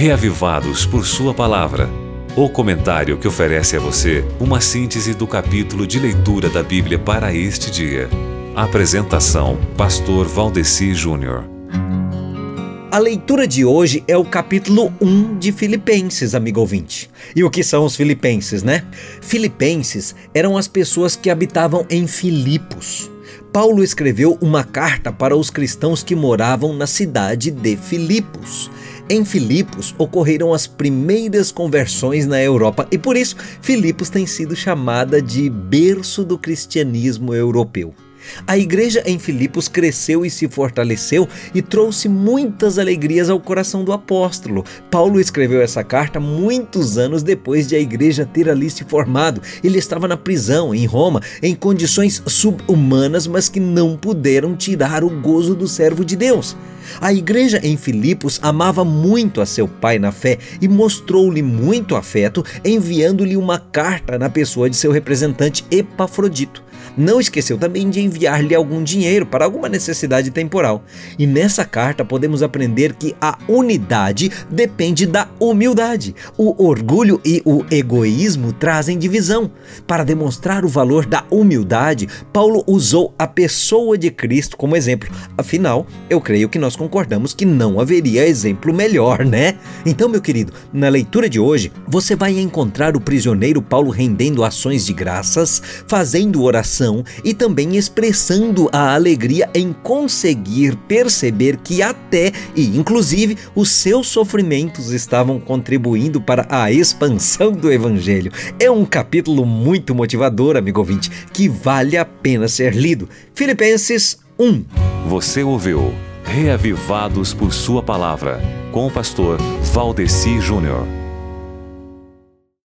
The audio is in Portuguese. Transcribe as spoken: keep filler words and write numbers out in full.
Reavivados por Sua Palavra. O comentário que oferece a você uma síntese do capítulo de leitura da Bíblia para este dia. Apresentação: Pastor Valdeci Júnior. A leitura de hoje é o capítulo um de Filipenses, amigo ouvinte. E o que são os filipenses, né? Filipenses eram as pessoas que habitavam em Filipos. Paulo escreveu uma carta para os cristãos que moravam na cidade de Filipos. Em Filipos ocorreram as primeiras conversões na Europa e por isso Filipos tem sido chamada de berço do cristianismo europeu. A igreja em Filipos cresceu e se fortaleceu e trouxe muitas alegrias ao coração do apóstolo. Paulo escreveu essa carta muitos anos depois de a igreja ter ali se formado. Ele estava na prisão em Roma, em condições sub-humanas, mas que não puderam tirar o gozo do servo de Deus. A igreja em Filipos amava muito a seu pai na fé e mostrou-lhe muito afeto, enviando-lhe uma carta na pessoa de seu representante Epafrodito. Não esqueceu também de enviar-lhe algum dinheiro para alguma necessidade temporal. E nessa carta podemos aprender que a unidade depende da humildade. O orgulho e o egoísmo trazem divisão. Para demonstrar o valor da humildade, Paulo usou a pessoa de Cristo como exemplo. Afinal, eu creio que nós concordamos que não haveria exemplo melhor, né? Então, meu querido, na leitura de hoje, você vai encontrar o prisioneiro Paulo rendendo ações de graças, fazendo oração e também expressando a alegria em conseguir perceber que até e inclusive os seus sofrimentos estavam contribuindo para a expansão do evangelho. É um capítulo muito motivador, amigo ouvinte, que vale a pena ser lido. Filipenses um. Você ouviu Reavivados por Sua Palavra, com o pastor Valdeci Júnior.